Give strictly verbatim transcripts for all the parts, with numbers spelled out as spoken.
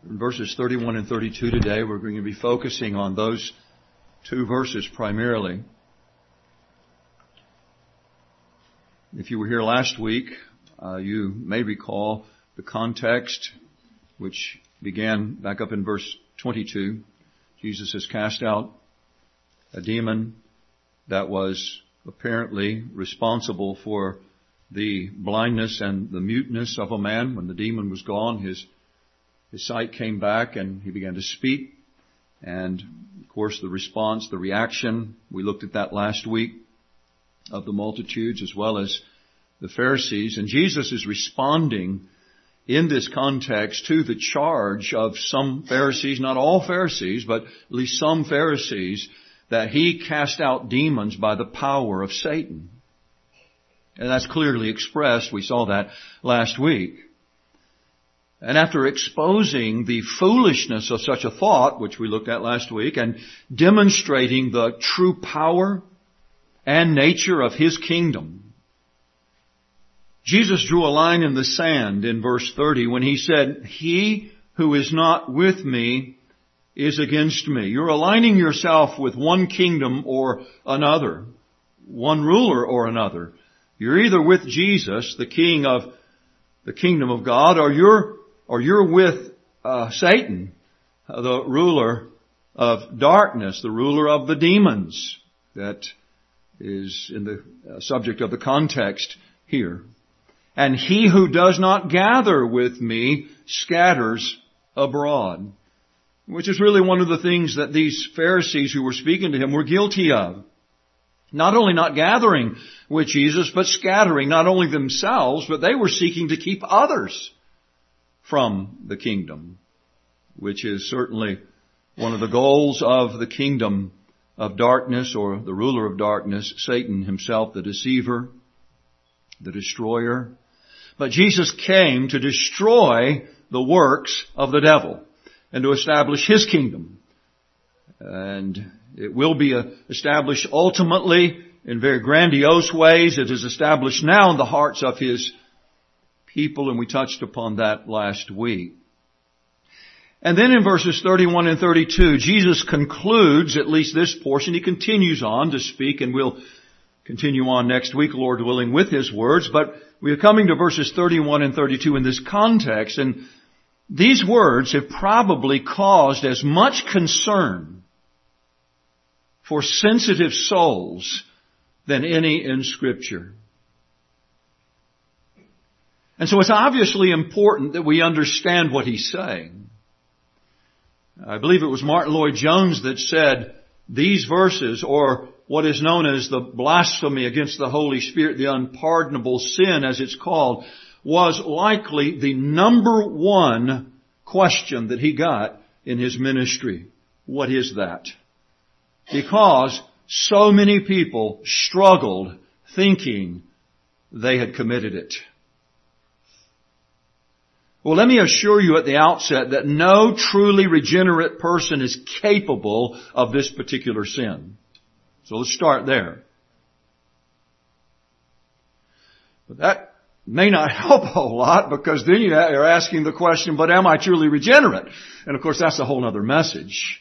In verses thirty-one and thirty-two today, we're going to be focusing on those two verses primarily. If you were here last week, uh, you may recall the context, which began back up in verse twenty-two. Jesus has cast out a demon that was apparently responsible for the blindness and the muteness of a man. When the demon was gone, his his sight came back and he began to speak. And, of course, the response, the reaction, we looked at that last week, of the multitudes as well as the Pharisees. And Jesus is responding in this context to the charge of some Pharisees, not all Pharisees, but at least some Pharisees, that he cast out demons by the power of Satan. And that's clearly expressed. We saw that last week. And after exposing the foolishness of such a thought, which we looked at last week, and demonstrating the true power and nature of His kingdom, Jesus drew a line in the sand in verse thirty when He said, "He who is not with me is against me." You're aligning yourself with one kingdom or another, one ruler or another. You're either with Jesus, the King of the kingdom of God, or you're or you're with uh, Satan, uh, the ruler of darkness, the ruler of the demons. That is in the uh, subject of the context here. And he who does not gather with me scatters abroad. Which is really one of the things that these Pharisees who were speaking to Him were guilty of. Not only not gathering with Jesus, but scattering not only themselves, but they were seeking to keep others from the kingdom, which is certainly one of the goals of the kingdom of darkness, or the ruler of darkness, Satan himself, the deceiver, the destroyer. But Jesus came to destroy the works of the devil and to establish His kingdom. And it will be established ultimately in very grandiose ways. It is established now in the hearts of His people, and we touched upon that last week. And then in verses thirty-one and thirty-two, Jesus concludes at least this portion. He continues on to speak, and we'll continue on next week, Lord willing, with His words. But we are coming to verses thirty-one and thirty-two in this context, and these words have probably caused as much concern for sensitive souls than any in Scripture. And so it's obviously important that we understand what He's saying. I believe it was Martin Lloyd-Jones that said these verses, or what is known as the blasphemy against the Holy Spirit, the unpardonable sin as it's called, was likely the number one question that he got in his ministry. What is that? Because so many people struggled thinking they had committed it. Well, let me assure you at the outset that no truly regenerate person is capable of this particular sin. So let's start there. But that may not help a whole lot, because then you're asking the question, but am I truly regenerate? And of course that's a whole other message.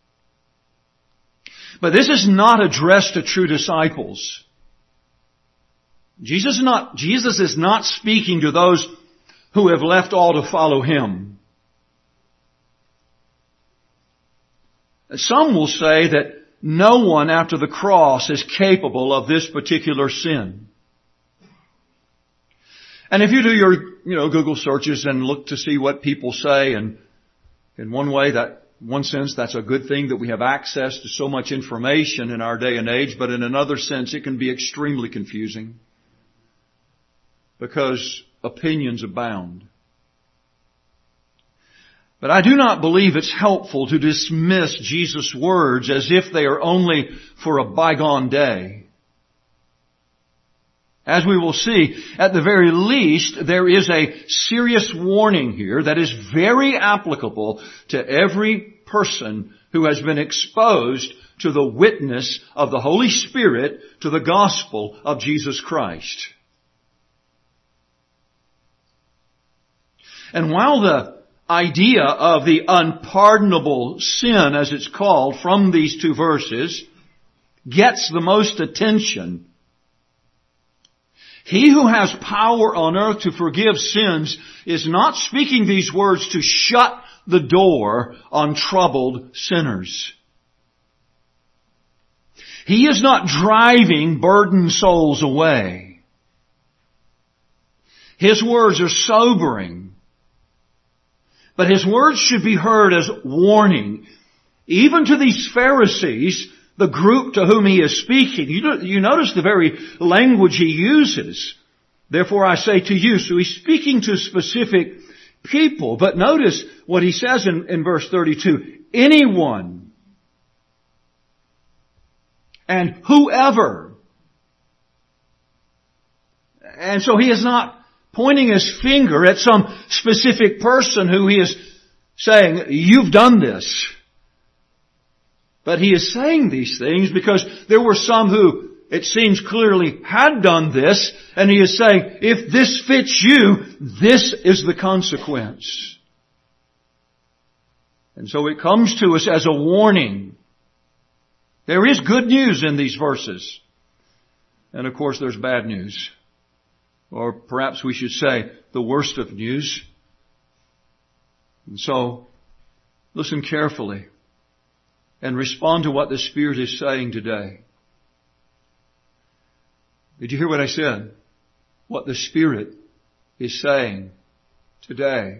But this is not addressed to true disciples. Jesus is not, Jesus is not speaking to those who have left all to follow Him. Some will say that no one after the cross is capable of this particular sin. And if you do your, you know, Google searches and look to see what people say, and in one way, that, one sense, that's a good thing that we have access to so much information in our day and age, but in another sense, it can be extremely confusing because opinions abound. But I do not believe it's helpful to dismiss Jesus' words as if they are only for a bygone day. As we will see, at the very least, there is a serious warning here that is very applicable to every person who has been exposed to the witness of the Holy Spirit, to the gospel of Jesus Christ. And while the idea of the unpardonable sin, as it's called, from these two verses, gets the most attention. He who has power on earth to forgive sins is not speaking these words to shut the door on troubled sinners. He is not driving burdened souls away. His words are sobering. But His words should be heard as warning, even to these Pharisees, the group to whom He is speaking. You, you notice the very language He uses. Therefore I say to you. So He's speaking to specific people. But notice what He says in, in verse thirty-two. Anyone and whoever. And so He is not pointing His finger at some specific person who He is saying, you've done this. But He is saying these things because there were some who, it seems clearly, had done this. And He is saying, if this fits you, this is the consequence. And so it comes to us as a warning. There is good news in these verses. And of course there's bad news. Or perhaps we should say the worst of news. And so, listen carefully and respond to what the Spirit is saying today. Did you hear what I said? What the Spirit is saying today.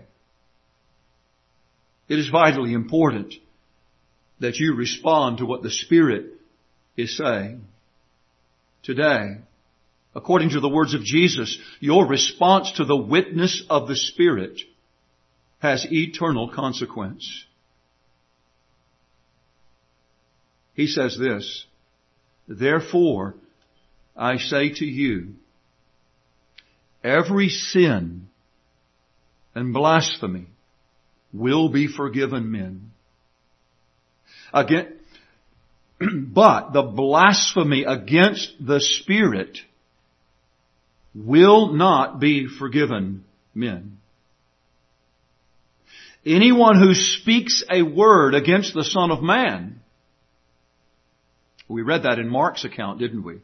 It is vitally important that you respond to what the Spirit is saying today. According to the words of Jesus, your response to the witness of the Spirit has eternal consequence. He says this, therefore, I say to you, every sin and blasphemy will be forgiven men. Again, but the blasphemy against the Spirit will not be forgiven men. Anyone who speaks a word against the Son of Man. We read that in Mark's account, didn't we?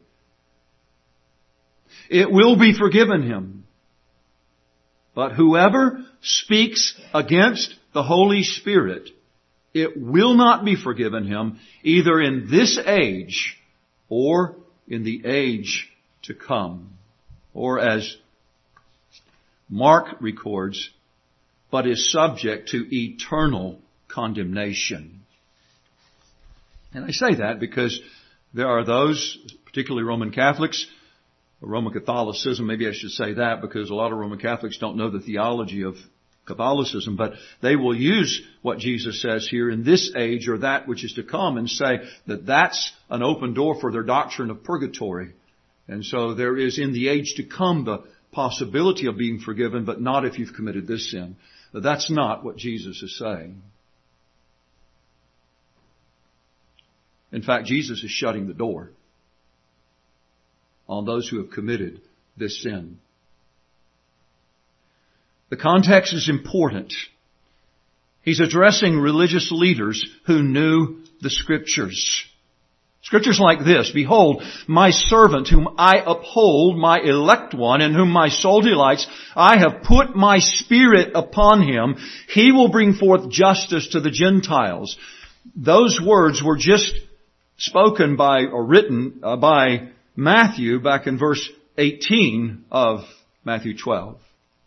It will be forgiven him. But whoever speaks against the Holy Spirit, it will not be forgiven him, either in this age or in the age to come. Or as Mark records, but is subject to eternal condemnation. And I say that because there are those, particularly Roman Catholics, or Roman Catholicism, maybe I should say that because a lot of Roman Catholics don't know the theology of Catholicism, but they will use what Jesus says here in this age or that which is to come and say that that's an open door for their doctrine of purgatory. And so there is in the age to come the possibility of being forgiven, but not if you've committed this sin. That's not what Jesus is saying. In fact, Jesus is shutting the door on those who have committed this sin. The context is important. He's addressing religious leaders who knew the Scriptures. Scriptures like this, behold, my servant whom I uphold, my elect one, in whom my soul delights, I have put my Spirit upon him. He will bring forth justice to the Gentiles. Those words were just spoken by, or written uh, by Matthew back in verse eighteen of Matthew twelve.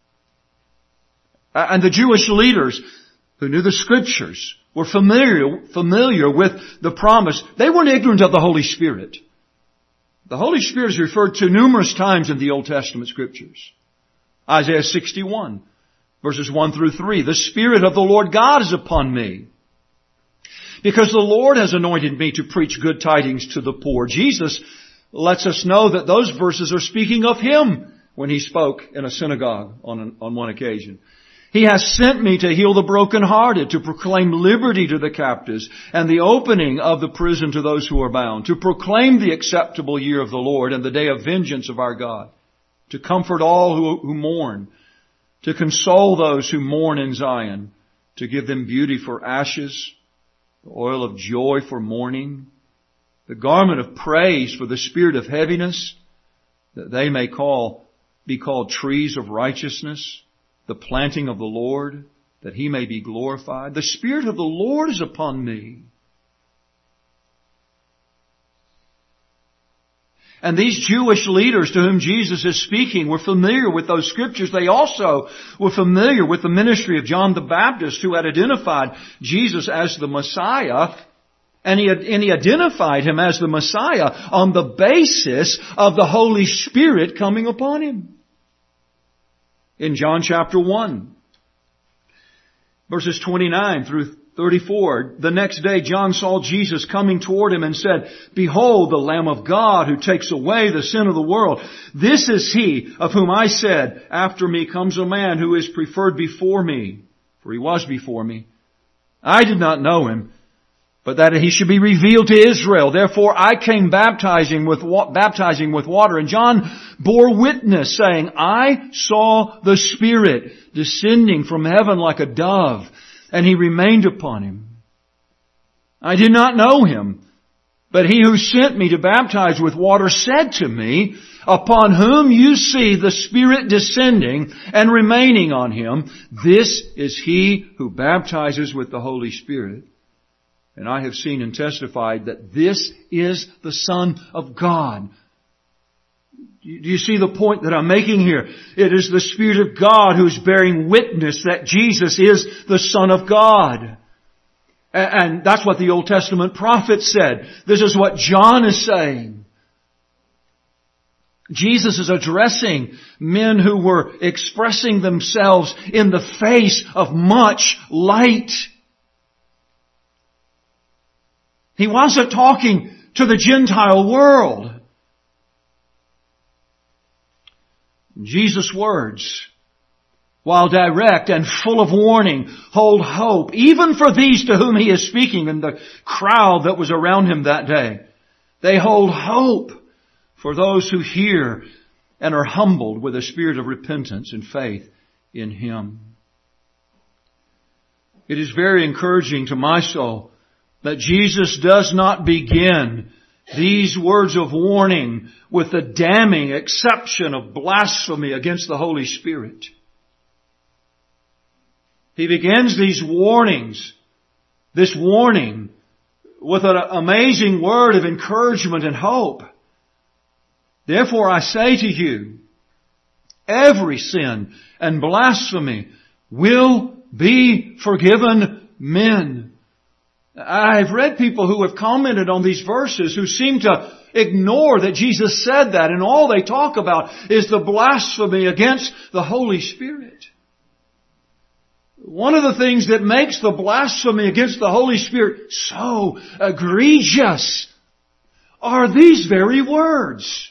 Uh, and the Jewish leaders who knew the Scriptures were familiar, familiar with the promise. They weren't ignorant of the Holy Spirit. The Holy Spirit is referred to numerous times in the Old Testament Scriptures. Isaiah sixty-one, verses one through three. The Spirit of the Lord God is upon me, because the Lord has anointed me to preach good tidings to the poor. Jesus lets us know that those verses are speaking of Him when He spoke in a synagogue on, an, on one occasion. He has sent me to heal the brokenhearted, to proclaim liberty to the captives, and the opening of the prison to those who are bound, to proclaim the acceptable year of the Lord and the day of vengeance of our God, to comfort all who, who mourn, to console those who mourn in Zion, to give them beauty for ashes, the oil of joy for mourning, the garment of praise for the spirit of heaviness, that they may call, be called trees of righteousness, the planting of the Lord, that He may be glorified. The Spirit of the Lord is upon me. And these Jewish leaders to whom Jesus is speaking were familiar with those scriptures. They also were familiar with the ministry of John the Baptist, who had identified Jesus as the Messiah. And he, and he identified Him as the Messiah on the basis of the Holy Spirit coming upon Him. In John chapter one, verses twenty-nine through thirty-four, the next day John saw Jesus coming toward him and said, "Behold, the Lamb of God who takes away the sin of the world. This is He of whom I said, after me comes a man who is preferred before me, for He was before me. I did not know Him, but that He should be revealed to Israel. Therefore I came baptizing with baptizing with water." And John bore witness, saying, "I saw the Spirit descending from heaven like a dove, and He remained upon Him. I did not know Him, but He who sent me to baptize with water said to me, upon whom you see the Spirit descending and remaining on Him, this is He who baptizes with the Holy Spirit. And I have seen and testified that this is the Son of God." Do you see the point that I'm making here? It is the Spirit of God who is bearing witness that Jesus is the Son of God. And that's what the Old Testament prophet said. This is what John is saying. Jesus is addressing men who were expressing themselves in the face of much light. He wasn't talking to the Gentile world. Jesus' words, while direct and full of warning, hold hope, even for these to whom He is speaking and the crowd that was around Him that day. They hold hope for those who hear and are humbled with a spirit of repentance and faith in Him. It is very encouraging to my soul that Jesus does not begin these words of warning with the damning exception of blasphemy against the Holy Spirit. He begins these warnings, this warning, with an amazing word of encouragement and hope. Therefore I say to you, every sin and blasphemy will be forgiven men. I've read people who have commented on these verses who seem to ignore that Jesus said that, and all they talk about is the blasphemy against the Holy Spirit. One of the things that makes the blasphemy against the Holy Spirit so egregious are these very words.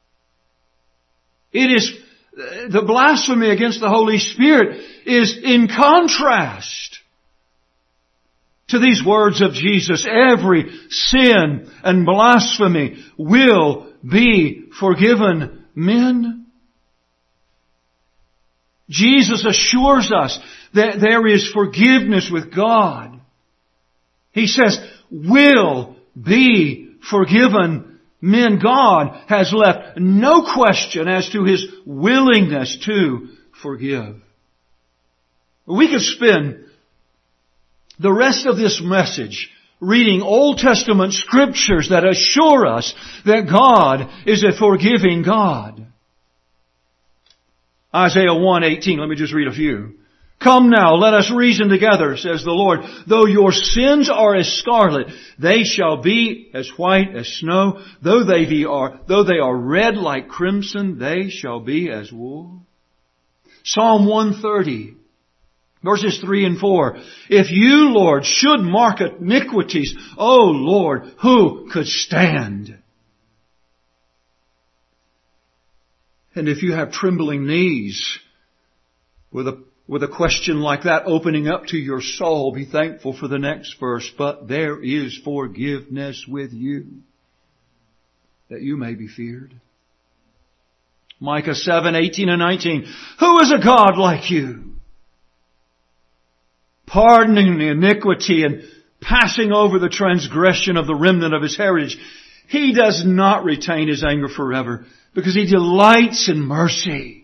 It is, the blasphemy against the Holy Spirit is in contrast to these words of Jesus. Every sin and blasphemy will be forgiven men. Jesus assures us that there is forgiveness with God. He says, will be forgiven men. God has left no question as to His willingness to forgive. We could spend the rest of this message reading Old Testament scriptures that assure us that God is a forgiving God. Isaiah one eighteen, let me just read a few. Come now, let us reason together, says the Lord. Though your sins are as scarlet, they shall be as white as snow. Though they be are, though they are red like crimson, they shall be as wool. Psalm one thirty. Verses three and four. If you, Lord, should mark iniquities, O Lord, who could stand? And if you have trembling knees, with a, with a question like that opening up to your soul, be thankful for the next verse. But there is forgiveness with you, that you may be feared. Micah seven eighteen and nineteen. Who is a God like you? pardoning the iniquity and passing over the transgression of the remnant of His heritage. He does not retain His anger forever because He delights in mercy.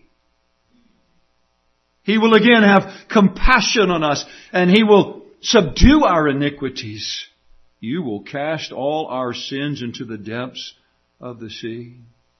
He will again have compassion on us and He will subdue our iniquities. You will cast all our sins into the depths of the sea.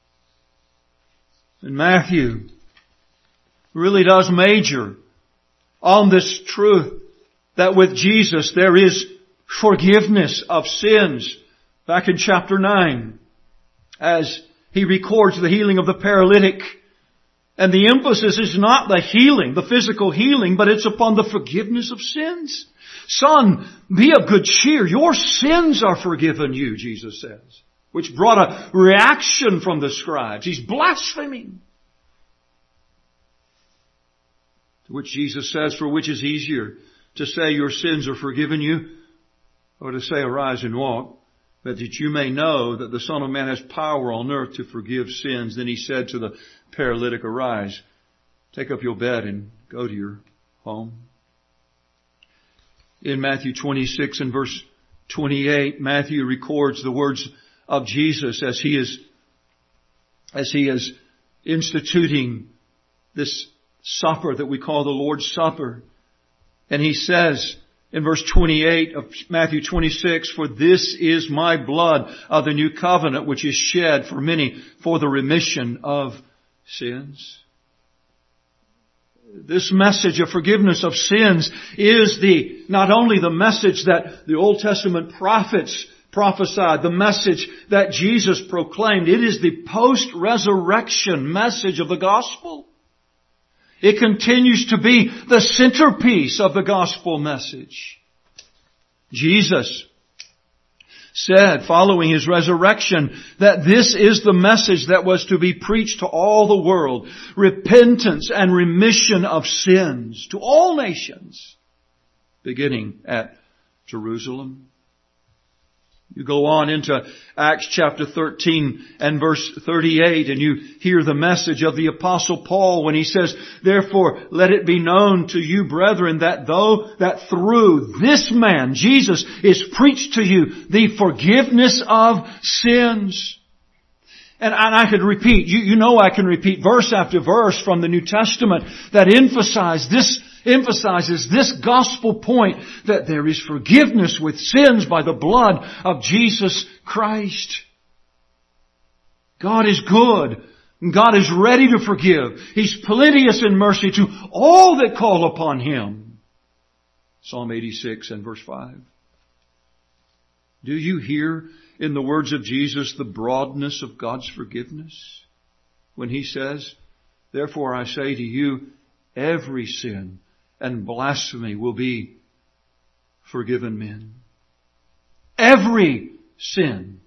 And Matthew really does major on this truth that with Jesus there is forgiveness of sins. Back in chapter nine, as he records the healing of the paralytic. And the emphasis is not the healing, the physical healing, but it's upon the forgiveness of sins. Son, be of good cheer. Your sins are forgiven you, Jesus says. Which brought a reaction from the scribes. He's blaspheming. To which Jesus says, for which is easier, to say your sins are forgiven you, or to say arise and walk, but that you may know that the Son of Man has power on earth to forgive sins. Then He said to the paralytic, arise, take up your bed and go to your home. In Matthew twenty-six and verse twenty-eight, Matthew records the words of Jesus as he is, as he is instituting this supper that we call the Lord's Supper. And he says in verse twenty-eight of Matthew twenty-six, for this is my blood of the new covenant which is shed for many for the remission of sins. This message of forgiveness of sins is the, not only the message that the Old Testament prophets prophesied, the message that Jesus proclaimed. It is the post-resurrection message of the gospel. It continues to be the centerpiece of the gospel message. Jesus said, following His resurrection, that this is the message that was to be preached to all the world. Repentance and remission of sins to all nations, beginning at Jerusalem. You go on into Acts chapter thirteen and verse thirty-eight and you hear the message of the Apostle Paul when he says, therefore let it be known to you, brethren, that though that through this man, Jesus, is preached to you the forgiveness of sins. And, and I could repeat, you, you know I can repeat verse after verse from the New Testament that emphasize this emphasizes this gospel point that there is forgiveness with sins by the blood of Jesus Christ. God is good. God is ready to forgive. He's plenteous in mercy to all that call upon Him. Psalm eighty-six and verse five. Do you hear in the words of Jesus the broadness of God's forgiveness? When He says, therefore I say to you, every sin and blasphemy will be forgiven men. Every sin.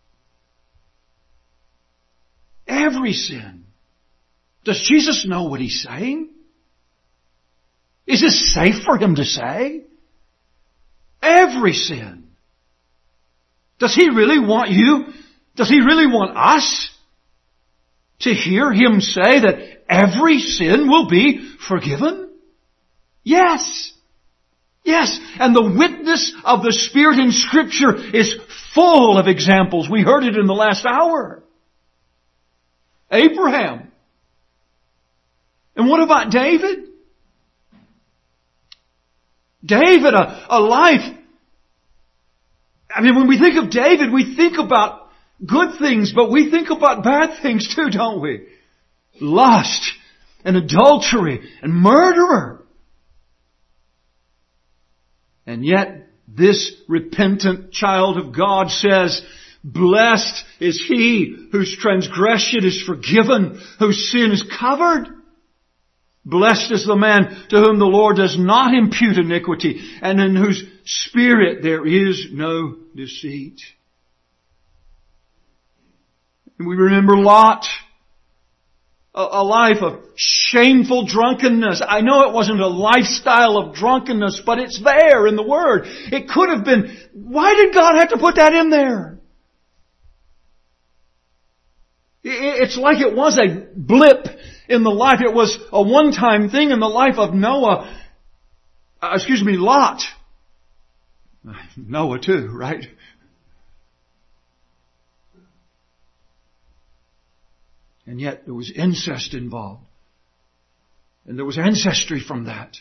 Every sin. Does Jesus know what He's saying? Is this safe for Him to say? Every sin. Does He really want you? Does He really want us to hear Him say that every sin will be forgiven? Yes. Yes. And the witness of the Spirit in Scripture is full of examples. We heard it in the last hour. Abraham. And what about David? David, a, a life. I mean, when we think of David, we think about good things, but we think about bad things too, don't we? Lust and adultery and murderer. And yet, this repentant child of God says, blessed is he whose transgression is forgiven, whose sin is covered. Blessed is the man to whom the Lord does not impute iniquity, and in whose spirit there is no deceit. And we remember Lot. A life of shameful drunkenness. I know it wasn't a lifestyle of drunkenness, but it's there in the Word. It could have been. Why did God have to put that in there? It's like it was a blip in the life. It was a one-time thing in the life of Noah. Uh, excuse me, Lot. Noah too, right? And yet there was incest involved. And there was ancestry from that.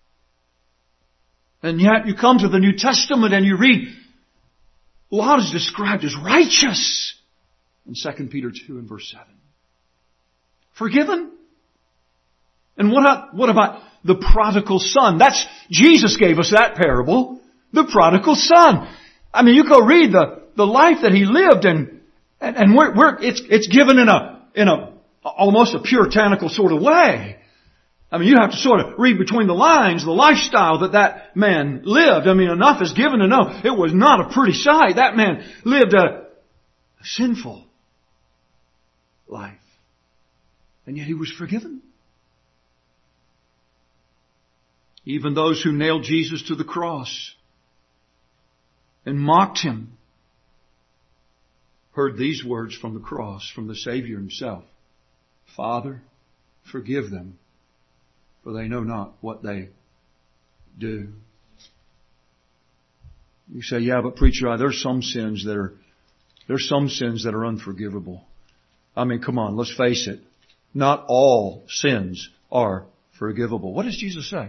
And yet you come to the New Testament and you read, Lot is described as righteous in Second Peter two and verse seven. Forgiven. And what about, what about the prodigal son? That's, Jesus gave us that parable. The prodigal son. I mean, you go read the, the life that he lived and, and, and we're, we're, it's, it's given in a, in a, almost a puritanical sort of way. I mean, you have to sort of read between the lines the lifestyle that that man lived. I mean, enough is given to know it was not a pretty sight. That man lived a, a sinful life. And yet he was forgiven. Even those who nailed Jesus to the cross and mocked Him heard these words from the cross, from the Savior Himself. Father, forgive them, for they know not what they do. You say, yeah, but preacher, there's some sins that are, there's some sins that are unforgivable. I mean, come on, let's face it. Not all sins are forgivable. What does Jesus say?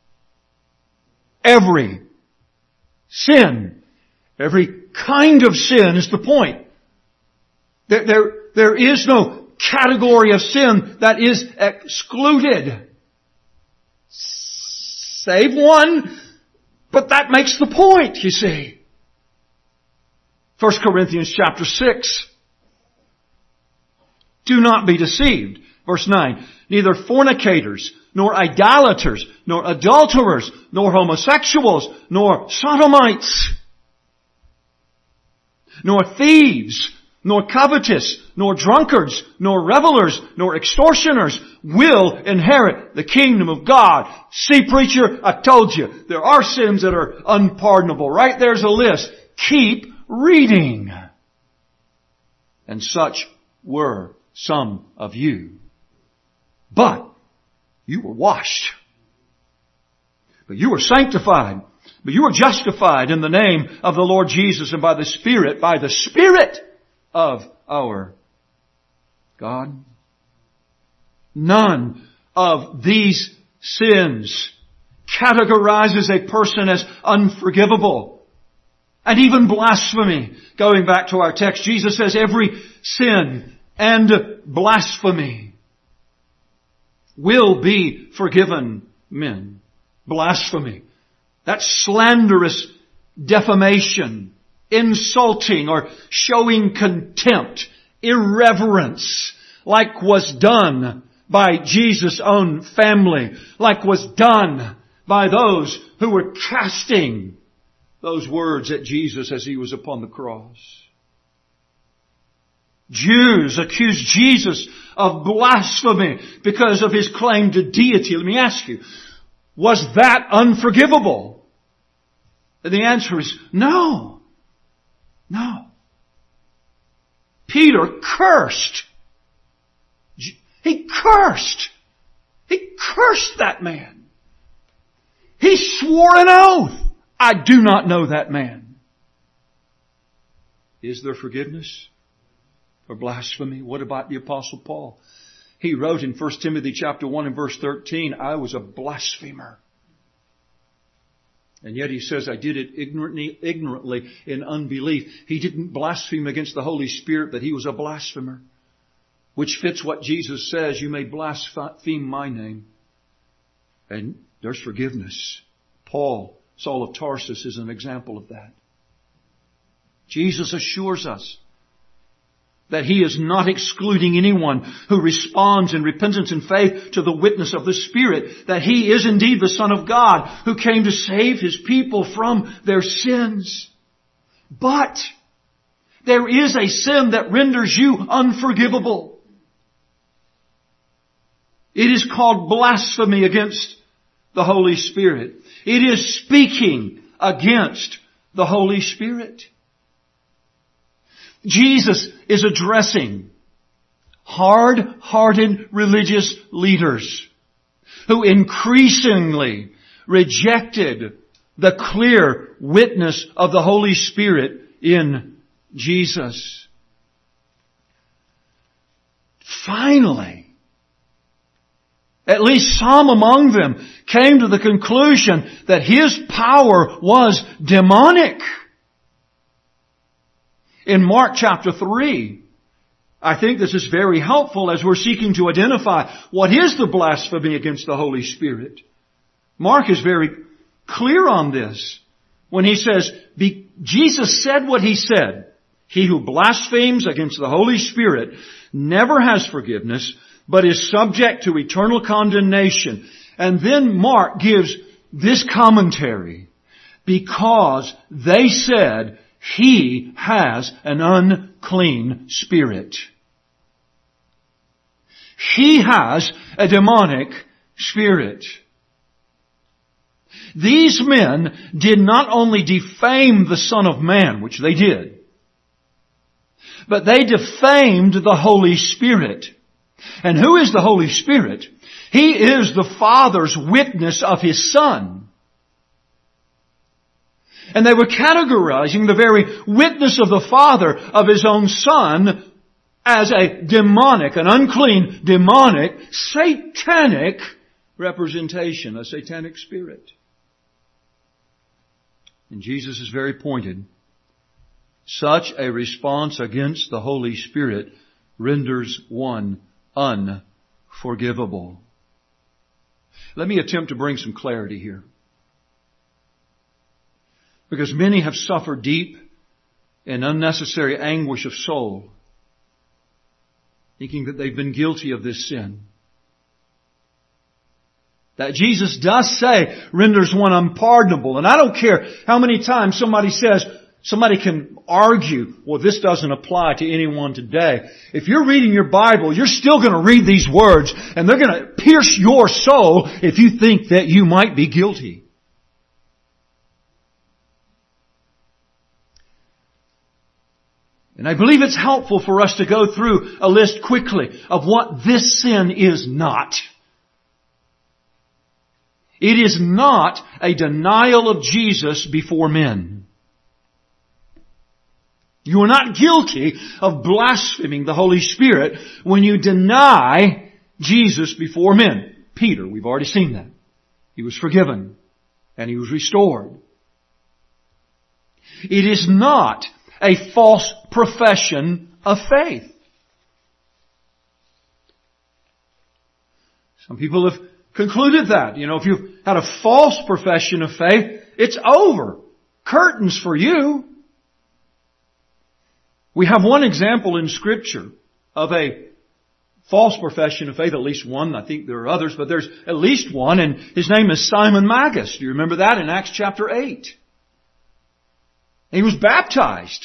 Every sin, every kind of sin is the point. There, there, there is no category of sin that is excluded. Save one, but that makes the point, you see. First Corinthians chapter six. Do not be deceived. Verse nine. Neither fornicators, nor idolaters, nor adulterers, nor homosexuals, nor sodomites, nor thieves, nor covetous, nor drunkards, nor revelers, nor extortioners will inherit the kingdom of God. See, preacher, I told you, there are sins that are unpardonable. Right there's a list. Keep reading. And such were some of you. But you were washed. But you were sanctified. But you were justified in the name of the Lord Jesus and by the Spirit, by the Spirit of our God. None of these sins categorizes a person as unforgivable. And even blasphemy. Going back to our text, Jesus says every sin and blasphemy will be forgiven men. Blasphemy. That's slanderous defamation, insulting or showing contempt, irreverence, like was done by Jesus' own family, like was done by those who were casting those words at Jesus as He was upon the cross. Jews accused Jesus of blasphemy because of His claim to deity. Let me ask you, was that unforgivable? And the answer is no. No. Peter cursed. He cursed. He cursed that man. He swore an oath. I do not know that man. Is there forgiveness for blasphemy? What about the Apostle Paul? He wrote in First Timothy chapter one and verse thirteen, I was a blasphemer. And yet he says, I did it ignorantly, ignorantly in unbelief. He didn't blaspheme against the Holy Spirit, but he was a blasphemer. Which fits what Jesus says, you may blaspheme my name. And there's forgiveness. Paul, Saul of Tarsus, is an example of that. Jesus assures us that He is not excluding anyone who responds in repentance and faith to the witness of the Spirit, that He is indeed the Son of God who came to save His people from their sins. But there is a sin that renders you unforgivable. It is called blasphemy against the Holy Spirit. It is speaking against the Holy Spirit. Jesus is addressing hard-hearted religious leaders who increasingly rejected the clear witness of the Holy Spirit in Jesus. Finally, at least some among them came to the conclusion that His power was demonic. In Mark chapter three, I think this is very helpful as we're seeking to identify what is the blasphemy against the Holy Spirit. Mark is very clear on this when he says, Jesus said what He said. He who blasphemes against the Holy Spirit never has forgiveness, but is subject to eternal condemnation. And then Mark gives this commentary. Because they said, He has an unclean spirit. He has a demonic spirit. These men did not only defame the Son of Man, which they did, but they defamed the Holy Spirit. And who is the Holy Spirit? He is the Father's witness of His Son. And they were categorizing the very witness of the Father of His own Son as a demonic, an unclean, demonic, satanic representation, a satanic spirit. And Jesus is very pointed. Such a response against the Holy Spirit renders one unforgivable. Let me attempt to bring some clarity here. Because many have suffered deep and unnecessary anguish of soul, thinking that they've been guilty of this sin. That Jesus does say renders one unpardonable. And I don't care how many times somebody says, somebody can argue, well, this doesn't apply to anyone today. If you're reading your Bible, you're still going to read these words, and they're going to pierce your soul if you think that you might be guilty. And I believe it's helpful for us to go through a list quickly of what this sin is not. It is not a denial of Jesus before men. You are not guilty of blaspheming the Holy Spirit when you deny Jesus before men. Peter, we've already seen that. He was forgiven and he was restored. It is not a false profession of faith. Some people have concluded that. You know, if you've had a false profession of faith, it's over. Curtains for you. We have one example in Scripture of a false profession of faith, at least one. I think there are others, but there's at least one, and his name is Simon Magus. Do you remember that in Acts chapter eight? He was baptized.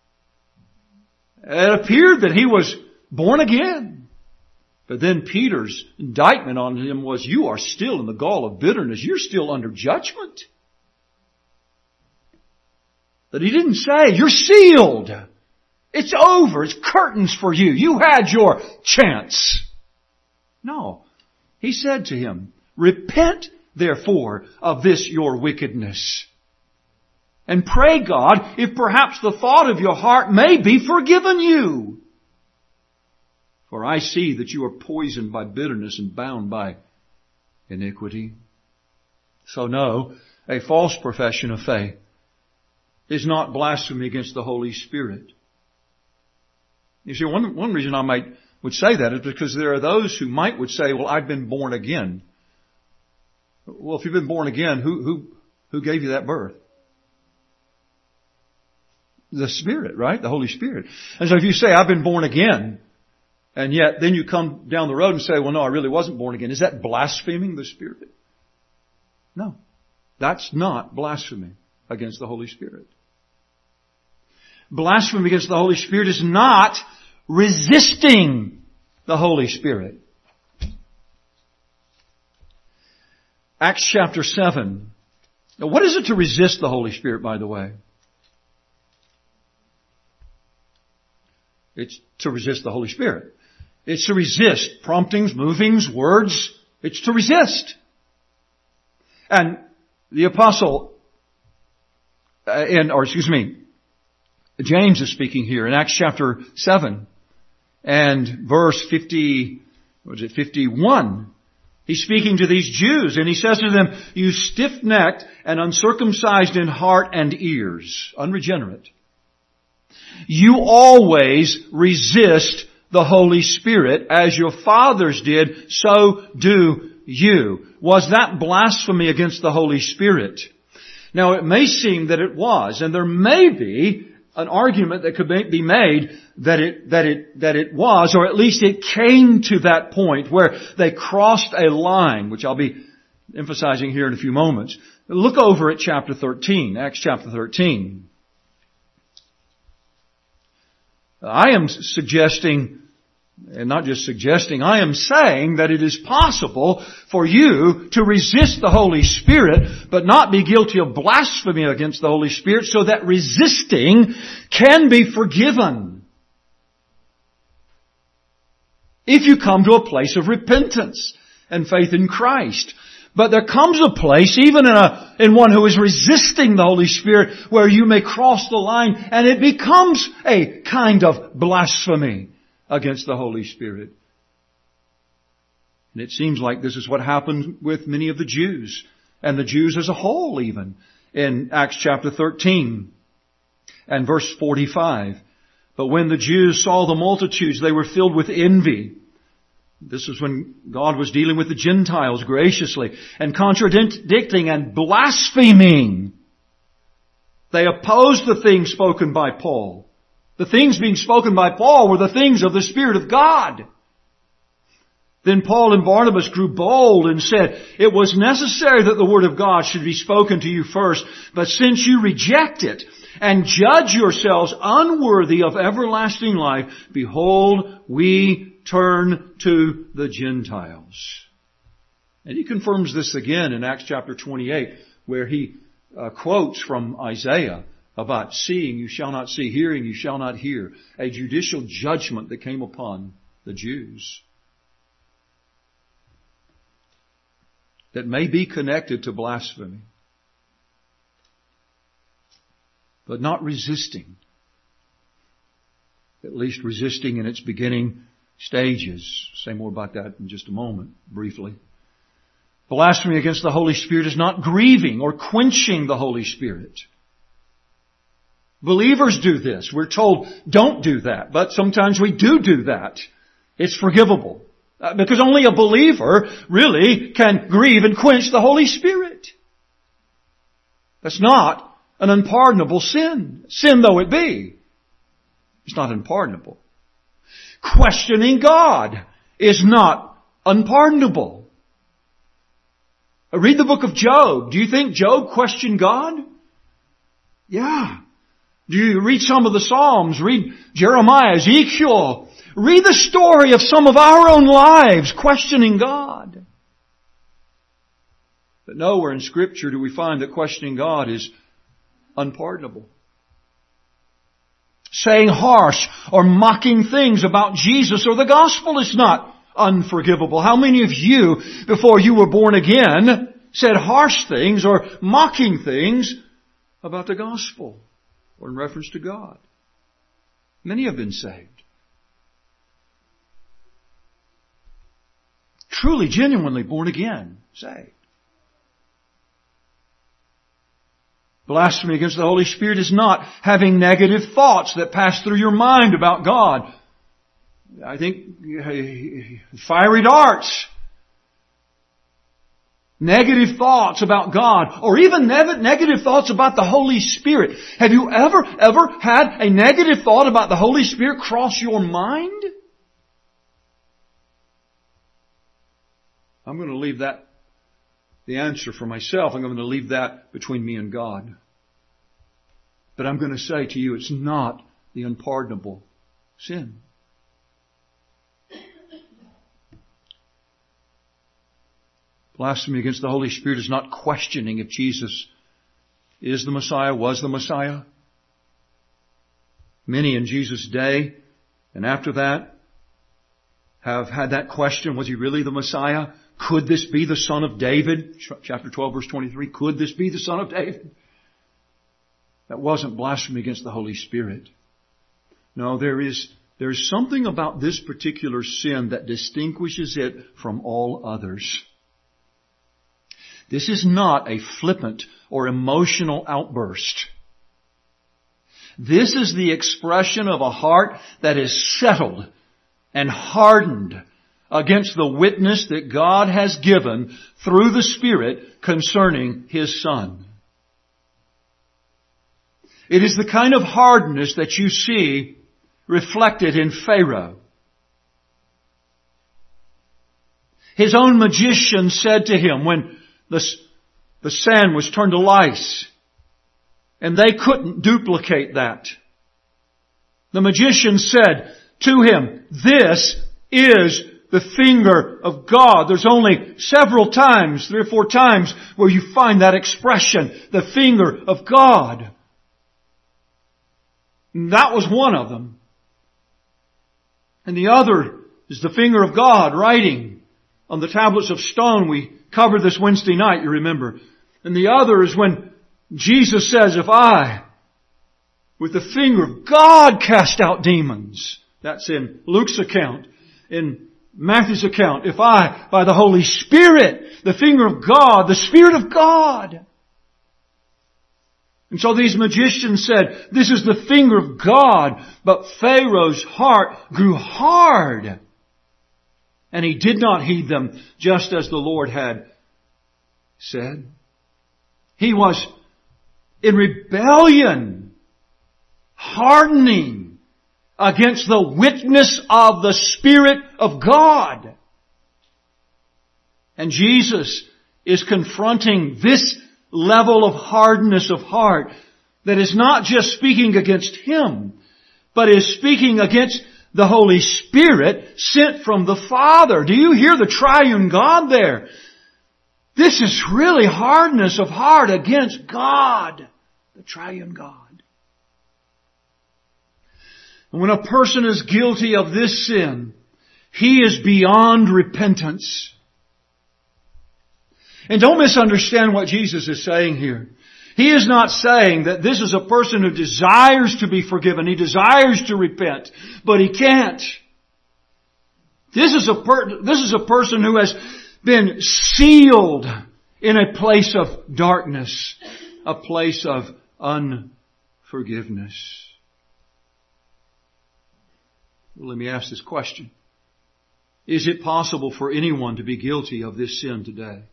It appeared that he was born again. But then Peter's indictment on him was, you are still in the gall of bitterness. You're still under judgment. But he didn't say, you're sealed. It's over. It's curtains for you. You had your chance. No. He said to him, repent therefore of this your wickedness. And pray God if perhaps the thought of your heart may be forgiven you. For I see that you are poisoned by bitterness and bound by iniquity. So no, a false profession of faith is not blasphemy against the Holy Spirit. You see, one, one reason I might would say that is because there are those who might would say, well, I've been born again. Well, if you've been born again, who, who, who gave you that birth? The Spirit, right? The Holy Spirit. And so if you say, I've been born again, and yet then you come down the road and say, well, no, I really wasn't born again. Is that blaspheming the Spirit? No. That's not blasphemy against the Holy Spirit. Blasphemy against the Holy Spirit is not resisting the Holy Spirit. Acts chapter seven. Now, what is it to resist the Holy Spirit, by the way? It's to resist the Holy Spirit. It's to resist promptings, movings, words. It's to resist. And the apostle, uh, in, or excuse me, James is speaking here in Acts chapter seven and verse fifty, what is it, fifty-one. He's speaking to these Jews and he says to them, you stiff-necked and uncircumcised in heart and ears, unregenerate. You always resist the Holy Spirit as your fathers did, so do you. Was that blasphemy against the Holy Spirit? Now it may seem that it was, and there may be an argument that could be made that it, that it, that it was, or at least it came to that point where they crossed a line, which I'll be emphasizing here in a few moments. Look over at chapter thirteen, Acts chapter thirteen. I am suggesting, and not just suggesting, I am saying that it is possible for you to resist the Holy Spirit, but not be guilty of blasphemy against the Holy Spirit, so that resisting can be forgiven. If you come to a place of repentance and faith in Christ. But there comes a place, even in a, in one who is resisting the Holy Spirit, where you may cross the line and it becomes a kind of blasphemy against the Holy Spirit. And it seems like this is what happened with many of the Jews, and the Jews as a whole even, in Acts chapter thirteen and verse forty-five. But when the Jews saw the multitudes, they were filled with envy. This is when God was dealing with the Gentiles graciously, and contradicting and blaspheming. They opposed the things spoken by Paul. The things being spoken by Paul were the things of the Spirit of God. Then Paul and Barnabas grew bold and said, it was necessary that the Word of God should be spoken to you first, but since you reject it and judge yourselves unworthy of everlasting life, behold, we turn to the Gentiles. And he confirms this again in Acts chapter twenty-eight, where he uh, quotes from Isaiah about seeing you shall not see, hearing you shall not hear, a judicial judgment that came upon the Jews that may be connected to blasphemy, but not resisting, at least resisting in its beginning stages. Say more about that in just a moment, briefly. Blasphemy against the Holy Spirit is not grieving or quenching the Holy Spirit. Believers do this. We're told, don't do that. But sometimes we do do that. It's forgivable. Uh, because only a believer really can grieve and quench the Holy Spirit. That's not an unpardonable sin. Sin though it be. It's not unpardonable. Questioning God is not unpardonable. Read the book of Job. Do you think Job questioned God? Yeah. Do you read some of the Psalms? Read Jeremiah, Ezekiel. Read the story of some of our own lives questioning God. But nowhere in Scripture do we find that questioning God is unpardonable. Saying harsh or mocking things about Jesus or the gospel is not unforgivable. How many of you, before you were born again, said harsh things or mocking things about the gospel or in reference to God? Many have been saved. Truly, genuinely born again, saved. Blasphemy against the Holy Spirit is not having negative thoughts that pass through your mind about God. I think fiery darts, negative thoughts about God, or even negative thoughts about the Holy Spirit. Have you ever, ever had a negative thought about the Holy Spirit cross your mind? I'm going to leave that, the answer for myself, I'm going to leave that between me and God. But I'm going to say to you, it's not the unpardonable sin. Blasphemy against the Holy Spirit is not questioning if Jesus is the Messiah, was the Messiah. Many in Jesus' day and after that have had that question, was He really the Messiah? Could this be the Son of David? Chapter twelve, verse twenty-three. Could this be the Son of David? That wasn't blasphemy against the Holy Spirit. No, there is, there's something about this particular sin that distinguishes it from all others. This is not a flippant or emotional outburst. This is the expression of a heart that is settled and hardened against the witness that God has given through the Spirit concerning His Son. It is the kind of hardness that you see reflected in Pharaoh. His own magician said to him when the, the sand was turned to lice, and they couldn't duplicate that. The magician said to him, "This is the finger of God." There's only several times, three or four times, where you find that expression, the finger of God. And that was one of them. And the other is the finger of God writing on the tablets of stone. We covered this Wednesday night, you remember. And the other is when Jesus says, "If I, with the finger of God, cast out demons." That's in Luke's account. In Matthew's account, "If I, by the Holy Spirit, the finger of God, the Spirit of God." And so these magicians said, "This is the finger of God." But Pharaoh's heart grew hard. And he did not heed them, just as the Lord had said. He was in rebellion, hardening against the witness of the Spirit of God. And Jesus is confronting this level of hardness of heart that is not just speaking against Him, but is speaking against the Holy Spirit sent from the Father. Do you hear the triune God there? This is really hardness of heart against God, the triune God. And when a person is guilty of this sin, he is beyond repentance. And don't misunderstand what Jesus is saying here. He is not saying that this is a person who desires to be forgiven. He desires to repent, but he can't. This is a per- this is a person who has been sealed in a place of darkness, a place of unforgiveness. Well, let me ask this question. Is it possible for anyone to be guilty of this sin today?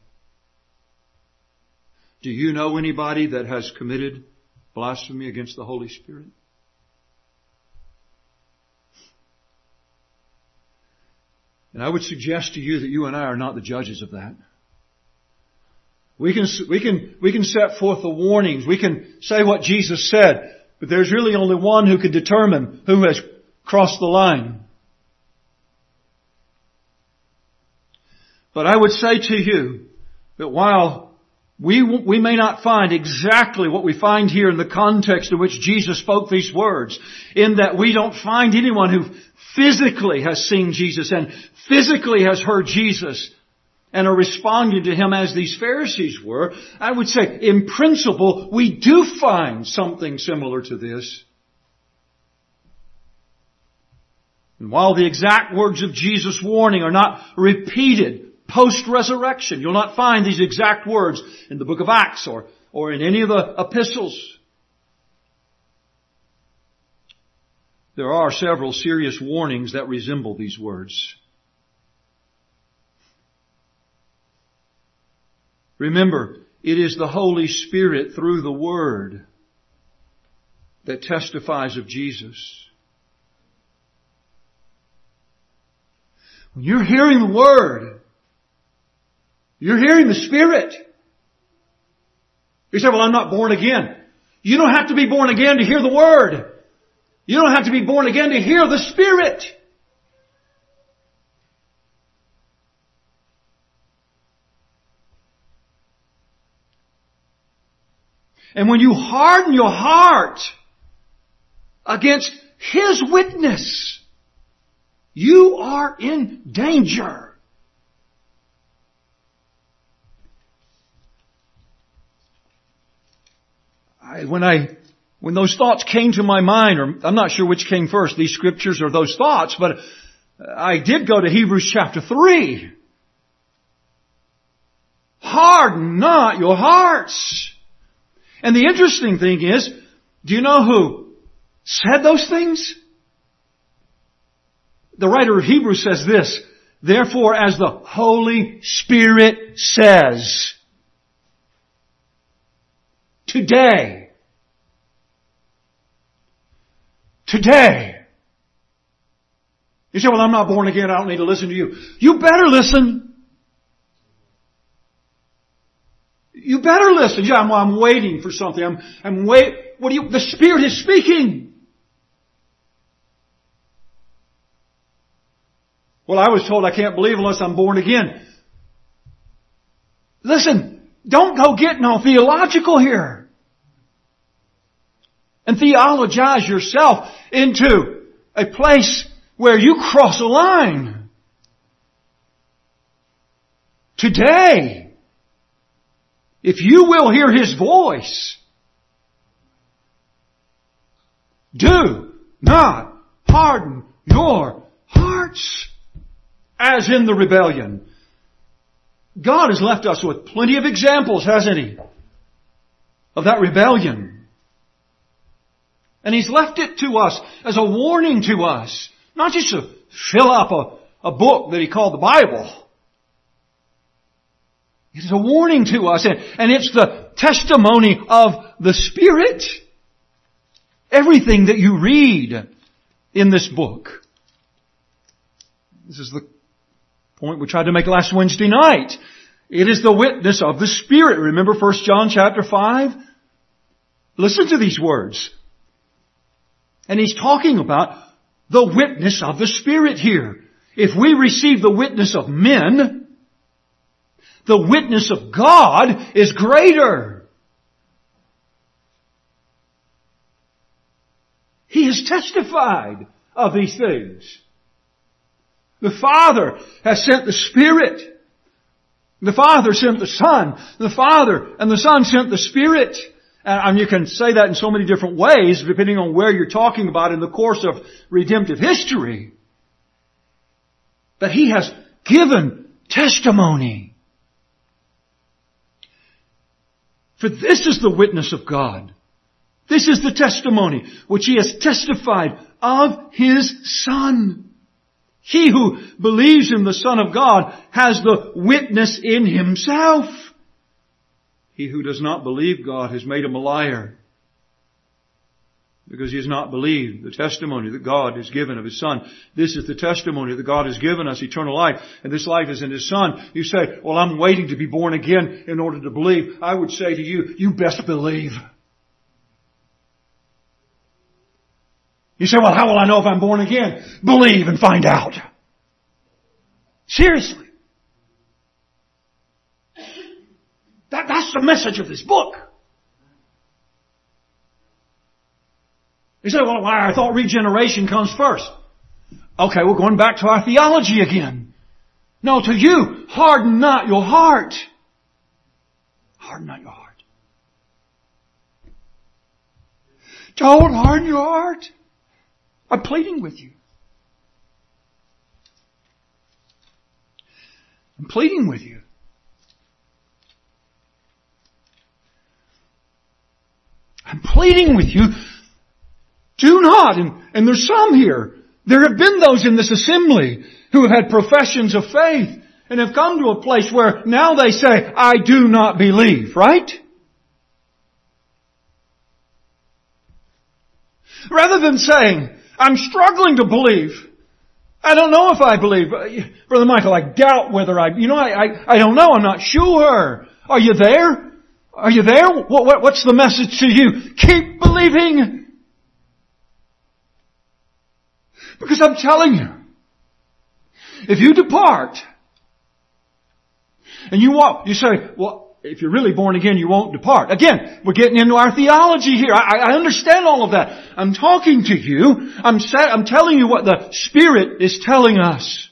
Do you know anybody that has committed blasphemy against the Holy Spirit? And I would suggest to you that you and I are not the judges of that. We can, we can, we can set forth the warnings. We can say what Jesus said. But there's really only one who can determine who has crossed the line. But I would say to you that while We, we may not find exactly what we find here in the context in which Jesus spoke these words, in that we don't find anyone who physically has seen Jesus and physically has heard Jesus and are responding to Him as these Pharisees were. I would say, in principle, we do find something similar to this. And while the exact words of Jesus' warning are not repeated post-resurrection, you'll not find these exact words in the book of Acts or, or in any of the epistles. There are several serious warnings that resemble these words. Remember, it is the Holy Spirit through the Word that testifies of Jesus. When you're hearing the Word, you're hearing the Spirit. You say, "Well, I'm not born again." You don't have to be born again to hear the Word. You don't have to be born again to hear the Spirit. And when you harden your heart against His witness, 'His you are in danger. I, when I, when those thoughts came to my mind, or I'm not sure which came first, these scriptures or those thoughts, but I did go to Hebrews chapter three. Harden not your hearts. And the interesting thing is, do you know who said those things? The writer of Hebrews says this, therefore as the Holy Spirit says, today, today, you say, well, I'm not born again, I don't need to listen to you. You better listen. You better listen. Yeah, I'm, I'm waiting for something. I'm, I'm wait. What do you, the Spirit is speaking. Well, I was told I can't believe unless I'm born again. Listen, don't go getting all theological here. And theologize yourself into a place where you cross a line. Today, if you will hear His voice, do not harden your hearts as in the rebellion. God has left us with plenty of examples, hasn't He, of that rebellion. And He's left it to us as a warning to us, not just to fill up a, a book that He called the Bible. It's a warning to us, and, and it's the testimony of the Spirit. Everything that you read in this book. This is the point we tried to make last Wednesday night. It is the witness of the Spirit. Remember First John chapter five? Listen to these words. And he's talking about the witness of the Spirit here. If we receive the witness of men, the witness of God is greater. He has testified of these things. The Father has sent the Spirit. The Father sent the Son. The Father and the Son sent the Spirit. And you can say that in so many different ways, depending on where you're talking about in the course of redemptive history. But He has given testimony. For this is the witness of God. This is the testimony which He has testified of His Son. He who believes in the Son of God has the witness in himself. He who does not believe God has made him a liar, because he has not believed the testimony that God has given of His Son. This is the testimony that God has given us, eternal life, and this life is in His Son. You say, well, I'm waiting to be born again in order to believe. I would say to you, you best believe. You say, well, how will I know if I'm born again? Believe and find out. Seriously. That, that's the message of this book. You say, well, I thought regeneration comes first. Okay, we're going back to our theology again. No, to you, harden not your heart. Harden not your heart. Don't harden your heart. I'm pleading with you. I'm pleading with you. I'm pleading with you. Do not, and, and there's some here. There have been those in this assembly who have had professions of faith and have come to a place where now they say, I do not believe, right? Rather than saying, I'm struggling to believe. I don't know if I believe. Brother Michael, I doubt whether I, you know, I, I, I don't know. I'm not sure. Are you there? Are you there? What, what, what's the message to you? Keep believing. Because I'm telling you, if you depart and you walk, you say, well, if you're really born again, you won't depart. Again, we're getting into our theology here. I, I understand all of that. I'm talking to you. I'm, sa- I'm telling you what the Spirit is telling us.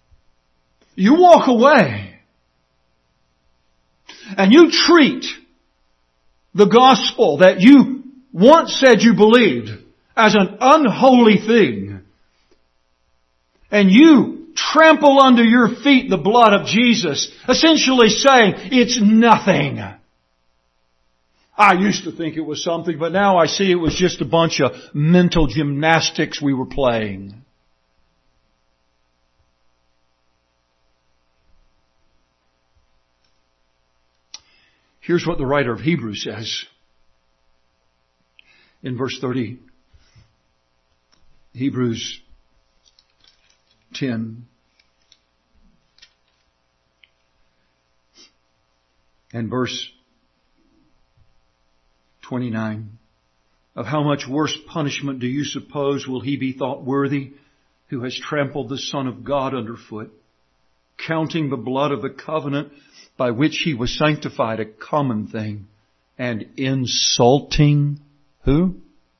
You walk away and you treat the gospel that you once said you believed as an unholy thing, and you trample under your feet the blood of Jesus, essentially saying it's nothing. I used to think it was something, but now I see it was just a bunch of mental gymnastics we were playing. Here's what the writer of Hebrews says in verse thirty. Hebrews ten. And verse twenty-nine. Of how much worse punishment do you suppose will he be thought worthy who has trampled the Son of God underfoot, counting the blood of the covenant by which he was sanctified a common thing, and insulting who?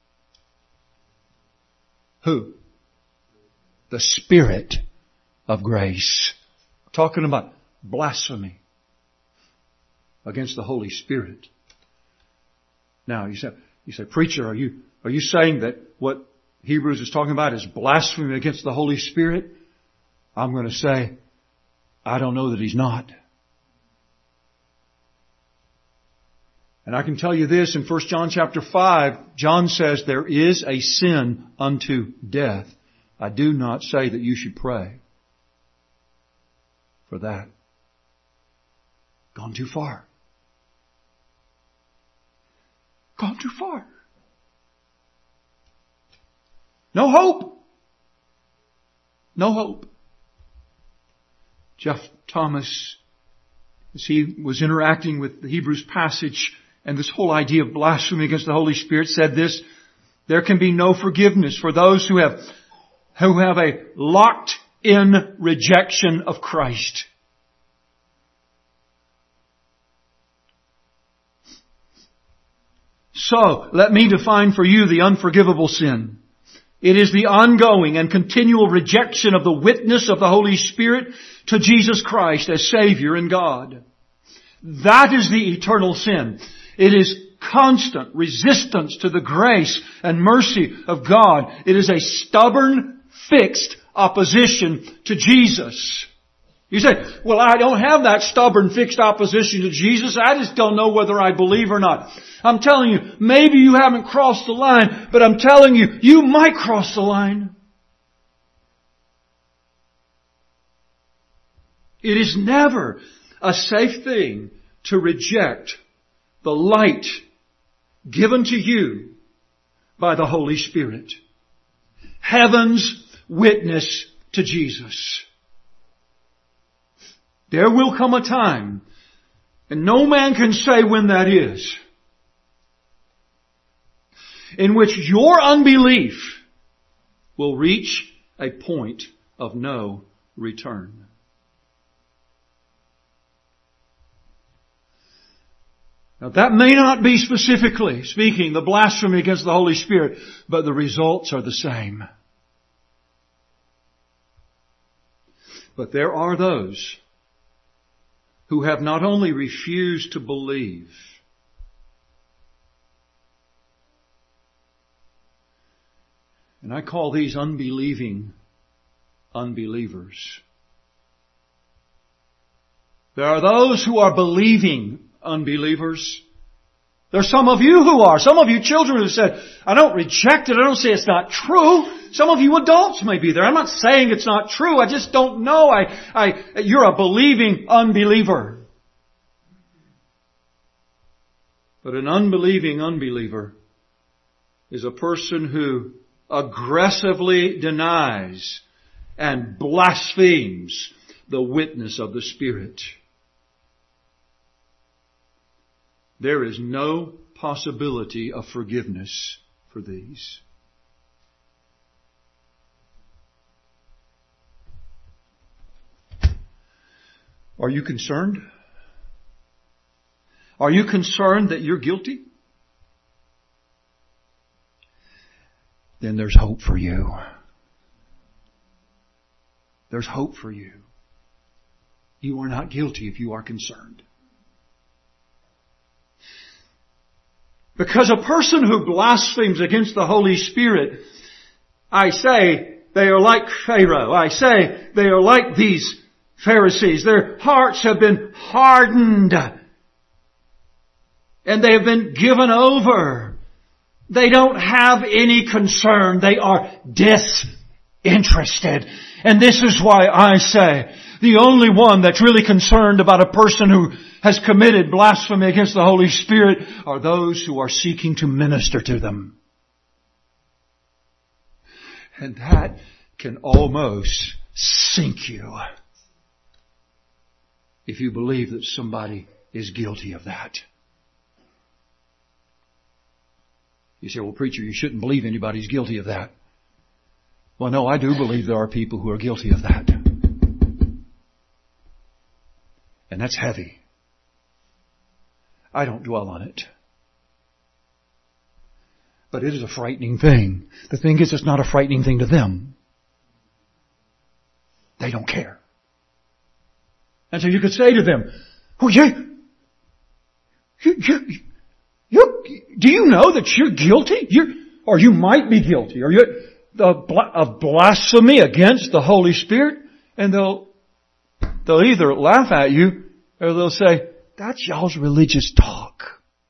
Who? The Spirit of grace. Talking about blasphemy against the Holy Spirit. Now, you say, you say, preacher, are you, are you saying that what Hebrews is talking about is blasphemy against the Holy Spirit? I'm going to say, I don't know that he's not. And I can tell you this, in First John chapter five, John says there is a sin unto death. I do not say that you should pray for that. Gone too far. Gone too far. No hope. No hope. Jeff Thomas, as he was interacting with the Hebrews passage and this whole idea of blasphemy against the Holy Spirit, said this: there can be no forgiveness for those who have, who have a locked-in rejection of Christ. So, let me define for you the unforgivable sin. It is the ongoing and continual rejection of the witness of the Holy Spirit to Jesus Christ as Savior and God. That is the eternal sin. It is constant resistance to the grace and mercy of God. It is a stubborn, fixed opposition to Jesus. You say, well, I don't have that stubborn, fixed opposition to Jesus. I just don't know whether I believe or not. I'm telling you, maybe you haven't crossed the line, but I'm telling you, you might cross the line. It is never a safe thing to reject the light given to you by the Holy Spirit. Heaven's witness to Jesus. There will come a time, and no man can say when that is, in which your unbelief will reach a point of no return. Now that may not be specifically speaking the blasphemy against the Holy Spirit, but the results are the same. But there are those who have not only refused to believe, and I call these unbelieving unbelievers. There are those who are believing unbelievers. There's some of you who are. Some of you children who said, I don't reject it. I don't say it's not true. Some of you adults may be there. I'm not saying it's not true. I just don't know. I, I, you're a believing unbeliever. But an unbelieving unbeliever is a person who aggressively denies and blasphemes the witness of the Spirit. There is no possibility of forgiveness for these. Are you concerned? Are you concerned that you're guilty? Then there's hope for you. There's hope for you. You are not guilty if you are concerned. Because a person who blasphemes against the Holy Spirit, I say, they are like Pharaoh. I say, they are like these Pharisees. Their hearts have been hardened. And they have been given over. They don't have any concern. They are disinterested. And this is why I say, the only one that's really concerned about a person who has committed blasphemy against the Holy Spirit are those who are seeking to minister to them. And that can almost sink you if you believe that somebody is guilty of that. You say, well, preacher, you shouldn't believe anybody's guilty of that. Well, no, I do believe there are people who are guilty of that. And that's heavy. I don't dwell on it. But it is a frightening thing. The thing is, it's not a frightening thing to them. They don't care. And so you could say to them, oh, you, you, you, you, do you know that you're guilty? You're, or you might be guilty. Or you of blasphemy against the Holy Spirit? And they'll, they'll either laugh at you or they'll say, that's y'all's religious talk.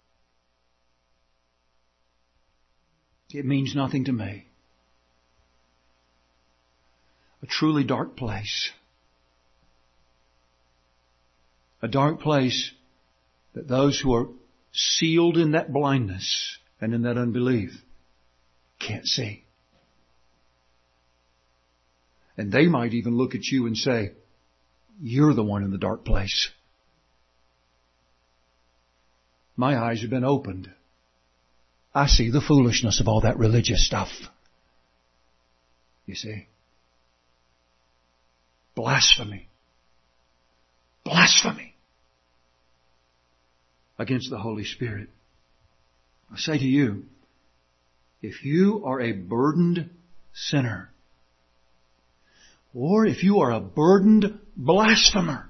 It means nothing to me. A truly dark place. A dark place that those who are sealed in that blindness and in that unbelief can't see. And they might even look at you and say, you're the one in the dark place. My eyes have been opened. I see the foolishness of all that religious stuff. You see? Blasphemy. Blasphemy against the Holy Spirit. I say to you, if you are a burdened sinner, or if you are a burdened blasphemer,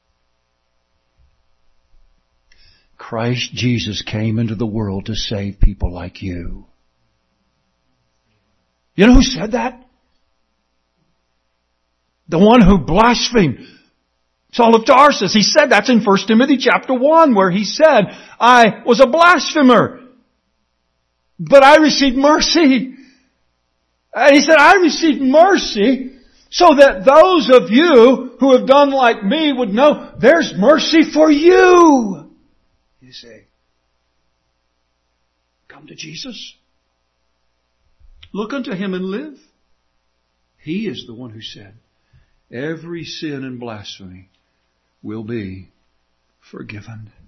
Christ Jesus came into the world to save people like you. You know who said that? The one who blasphemed. Saul of Tarsus. He said that's in First Timothy chapter one, where he said, I was a blasphemer, but I received mercy. And he said, I received mercy so that those of you who have done like me would know there's mercy for you. You say, come to Jesus. Look unto Him and live. He is the one who said, every sin and blasphemy will be forgiven.